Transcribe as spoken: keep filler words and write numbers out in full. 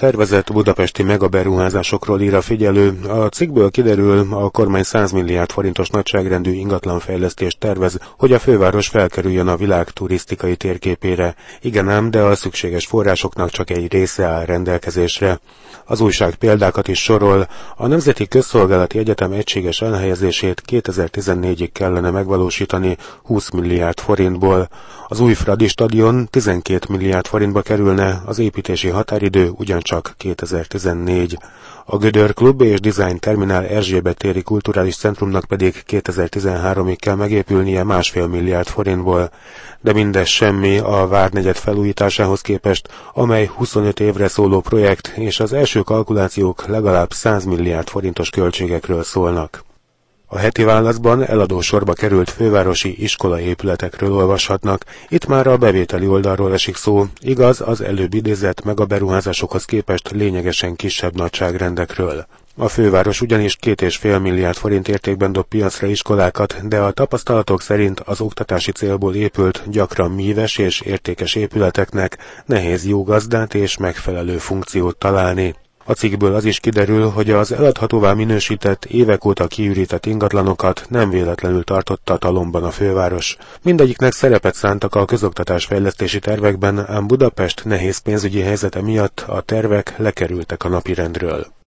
tervezett budapesti megaberuházásokról ír a Figyelő. A cikkből kiderül, a kormány száz milliárd forintos nagyságrendű ingatlanfejlesztést tervez, hogy a főváros felkerüljön a világ turisztikai térképére. Igen ám, de a szükséges forrásoknak csak egy része áll rendelkezésre. Az újság példákat is sorol. A Nemzeti Közszolgálati Egyetem egységes elhelyezését kétezer-tizennégyig kellene megvalósítani húsz milliárd forintból. Az új Fradi stadion tizenkét milliárd forintba kerülne, az építési határidő ugyancsak kétezer-tizennégy. A Gödör Klub és Design Terminál Erzsébet téri kulturális centrumnak pedig kétezer-tizenháromig kell megépülnie másfél milliárd forintból. De mindez semmi a Várnegyed felújításához képest, amely huszonöt évre szóló projekt, és az első kalkulációk legalább száz milliárd forintos költségekről szólnak. A Heti Válaszban eladó sorba került fővárosi iskolaépületekről olvashatnak, itt már a bevételi oldalról esik szó, igaz, az előbb idézett megaberuházásokhoz képest lényegesen kisebb nagyságrendekről. A főváros ugyanis két és fél milliárd forint értékben dob piacra iskolákat, de a tapasztalatok szerint az oktatási célból épült, gyakran míves és értékes épületeknek nehéz jó gazdát és megfelelő funkciót találni. A cikkből az is kiderül, hogy az eladhatóvá minősített, évek óta kiürített ingatlanokat nem véletlenül tartotta talomban a főváros. Mindegyiknek szerepet szántak a közoktatás fejlesztési tervekben, ám Budapest nehéz pénzügyi helyzete miatt a tervek lekerültek a napirendről.